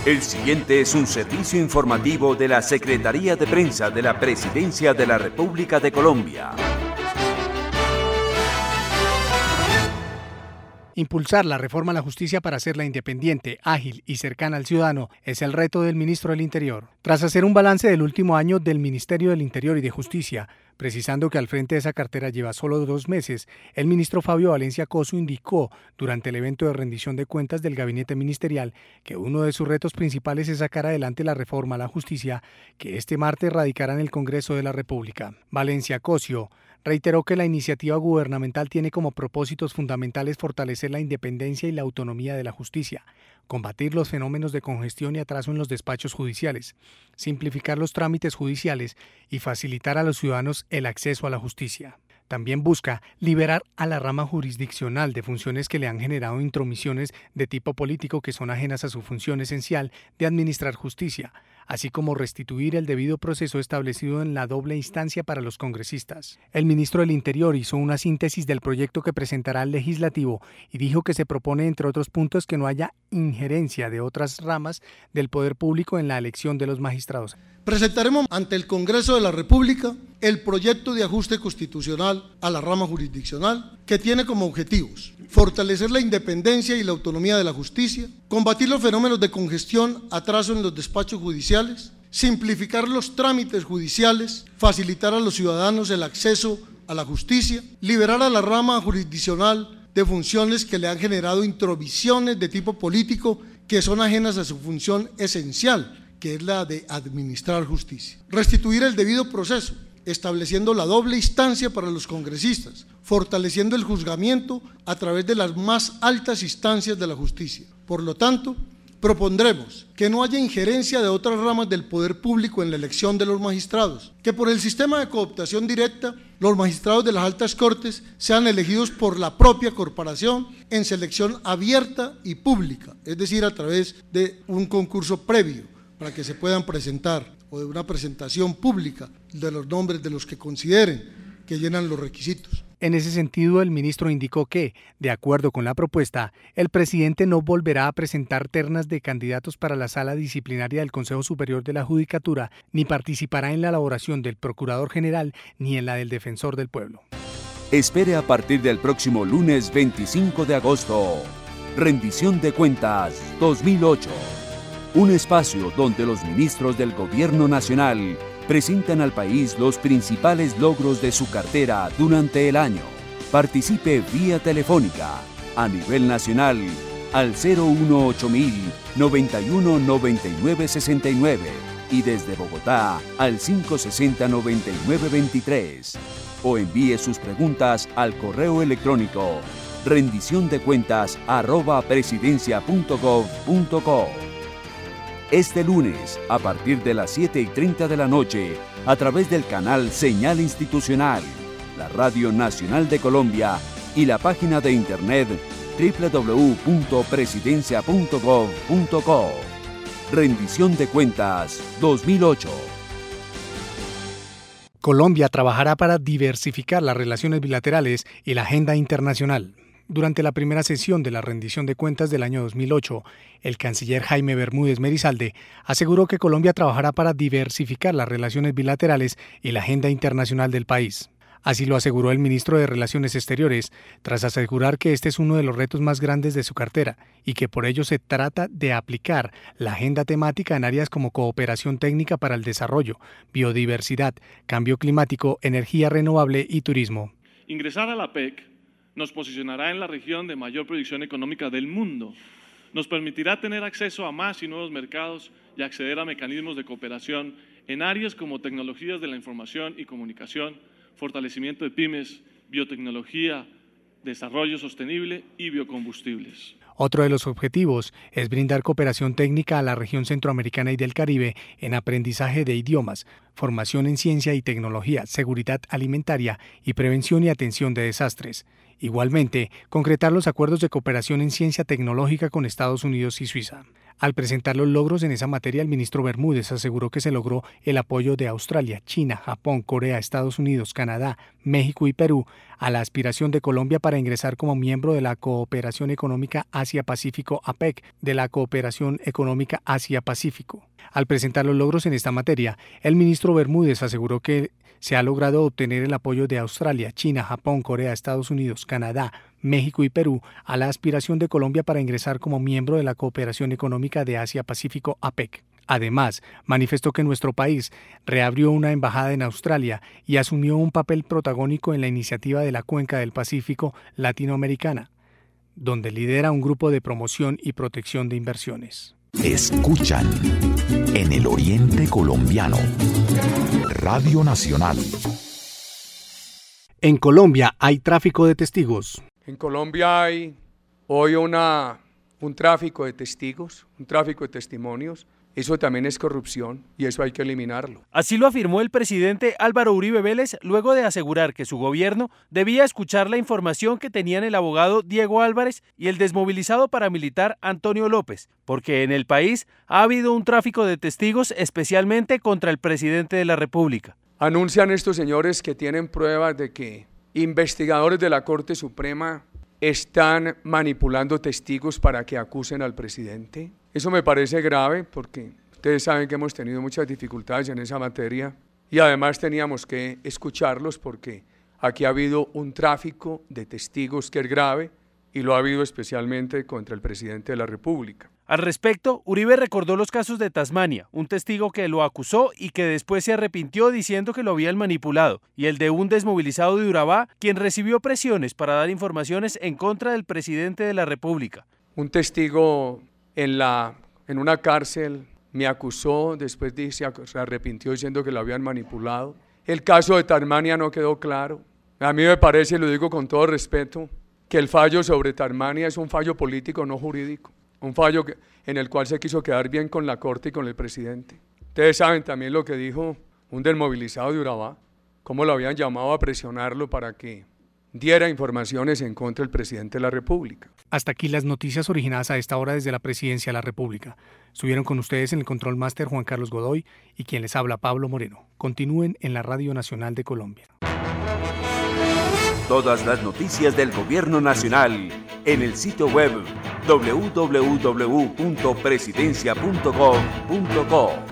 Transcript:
El siguiente es un servicio informativo de la Secretaría de Prensa de la Presidencia de la República de Colombia. Impulsar la reforma a la justicia para hacerla independiente, ágil y cercana al ciudadano es el reto del ministro del Interior. Tras hacer un balance del último año del Ministerio del Interior y de Justicia, precisando que al frente de esa cartera lleva solo 2 meses, el ministro Fabio Valencia Cosso indicó durante el evento de rendición de cuentas del gabinete ministerial que uno de sus retos principales es sacar adelante la reforma a la justicia que este martes radicará en el Congreso de la República. Valencia Cosso reiteró que la iniciativa gubernamental tiene como propósitos fundamentales fortalecer la independencia y la autonomía de la justicia, combatir los fenómenos de congestión y atraso en los despachos judiciales, simplificar los trámites judiciales y facilitar a los ciudadanos el acceso a la justicia. También busca liberar a la rama jurisdiccional de funciones que le han generado intromisiones de tipo político que son ajenas a su función esencial de administrar justicia, así como restituir el debido proceso establecido en la doble instancia para los congresistas. El ministro del Interior hizo una síntesis del proyecto que presentará al legislativo y dijo que se propone, entre otros puntos, que no haya injerencia de otras ramas del poder público en la elección de los magistrados. Presentaremos ante el Congreso de la República el proyecto de ajuste constitucional a la rama jurisdiccional que tiene como objetivos fortalecer la independencia y la autonomía de la justicia, combatir los fenómenos de congestión, atraso en los despachos judiciales, simplificar los trámites judiciales, facilitar a los ciudadanos el acceso a la justicia, liberar a la rama jurisdiccional de funciones que le han generado intromisiones de tipo político que son ajenas a su función esencial, que es la de administrar justicia. Restituir el debido proceso, estableciendo la doble instancia para los congresistas, fortaleciendo el juzgamiento a través de las más altas instancias de la justicia. Por lo tanto, propondremos que no haya injerencia de otras ramas del poder público en la elección de los magistrados, que por el sistema de cooptación directa, los magistrados de las altas cortes sean elegidos por la propia corporación en selección abierta y pública, es decir, a través de un concurso previo, para que se puedan presentar, o de una presentación pública de los nombres de los que consideren que llenan los requisitos. En ese sentido, el ministro indicó que, de acuerdo con la propuesta, el presidente no volverá a presentar ternas de candidatos para la Sala Disciplinaria del Consejo Superior de la Judicatura, ni participará en la elaboración del Procurador General ni en la del Defensor del Pueblo. Espere a partir del próximo lunes 25 de agosto. Rendición de Cuentas 2008. Un espacio donde los ministros del Gobierno Nacional presentan al país los principales logros de su cartera durante el año. Participe vía telefónica a nivel nacional al 018.000 91 99 69 y desde Bogotá al 560 99 23 o envíe sus preguntas al correo electrónico rendiciondecuentas@presidencia.gov.co. Este lunes, a partir de las 7:30 de la noche, a través del canal Señal Institucional, la Radio Nacional de Colombia y la página de internet www.presidencia.gov.co. Rendición de Cuentas 2008. Colombia trabajará para diversificar las relaciones bilaterales y la agenda internacional. Durante la primera sesión de la rendición de cuentas del año 2008, el canciller Jaime Bermúdez Merizalde aseguró que Colombia trabajará para diversificar las relaciones bilaterales y la agenda internacional del país. Así lo aseguró el ministro de Relaciones Exteriores, tras asegurar que este es uno de los retos más grandes de su cartera y que por ello se trata de aplicar la agenda temática en áreas como cooperación técnica para el desarrollo, biodiversidad, cambio climático, energía renovable y turismo. Ingresar a la PEC nos posicionará en la región de mayor producción económica del mundo. Nos permitirá tener acceso a más y nuevos mercados y acceder a mecanismos de cooperación en áreas como tecnologías de la información y comunicación, fortalecimiento de pymes, biotecnología, desarrollo sostenible y biocombustibles. Otro de los objetivos es brindar cooperación técnica a la región centroamericana y del Caribe en aprendizaje de idiomas, formación en ciencia y tecnología, seguridad alimentaria y prevención y atención de desastres. Igualmente, concretar los acuerdos de cooperación en ciencia tecnológica con Estados Unidos y Suiza. Al presentar los logros en esa materia, el ministro Bermúdez aseguró que se logró el apoyo de Australia, China, Japón, Corea, Estados Unidos, Canadá, México y Perú a la aspiración de Colombia para ingresar como miembro de la Cooperación Económica Asia-Pacífico APEC, de la Cooperación Económica Asia-Pacífico. Al presentar los logros en esta materia, el ministro Bermúdez aseguró que se ha logrado obtener el apoyo de Australia, China, Japón, Corea, Estados Unidos, Canadá, México y Perú a la aspiración de Colombia para ingresar como miembro de la Cooperación Económica de Asia-Pacífico APEC. Además, manifestó que nuestro país reabrió una embajada en Australia y asumió un papel protagónico en la iniciativa de la Cuenca del Pacífico Latinoamericana, donde lidera un grupo de promoción y protección de inversiones. Escuchan en el Oriente Colombiano, Radio Nacional. En Colombia hay tráfico de testigos. En Colombia hay hoy un tráfico de testigos, un tráfico de testimonios. Eso también es corrupción y eso hay que eliminarlo. Así lo afirmó el presidente Álvaro Uribe Vélez luego de asegurar que su gobierno debía escuchar la información que tenían el abogado Diego Álvarez y el desmovilizado paramilitar Antonio López, porque en el país ha habido un tráfico de testigos especialmente contra el presidente de la República. Anuncian estos señores que tienen pruebas de que investigadores de la Corte Suprema están manipulando testigos para que acusen al presidente. Eso me parece grave porque ustedes saben que hemos tenido muchas dificultades en esa materia y además teníamos que escucharlos porque aquí ha habido un tráfico de testigos que es grave y lo ha habido especialmente contra el presidente de la República. Al respecto, Uribe recordó los casos de Tasmania, un testigo que lo acusó y que después se arrepintió diciendo que lo habían manipulado, y el de un desmovilizado de Urabá, quien recibió presiones para dar informaciones en contra del presidente de la República. Un testigo en una cárcel me acusó, después se arrepintió diciendo que lo habían manipulado. El caso de Tasmania no quedó claro. A mí me parece, y lo digo con todo respeto, que el fallo sobre Tasmania es un fallo político, no jurídico. Un fallo en el cual se quiso quedar bien con la Corte y con el presidente. Ustedes saben también lo que dijo un desmovilizado de Urabá, cómo lo habían llamado a presionarlo para que diera informaciones en contra del presidente de la República. Hasta aquí las noticias originadas a esta hora desde la Presidencia de la República. Estuvieron con ustedes en el Control Máster Juan Carlos Godoy y quien les habla Pablo Moreno. Continúen en la Radio Nacional de Colombia. Todas las noticias del Gobierno Nacional en el sitio web www.presidencia.gov.co.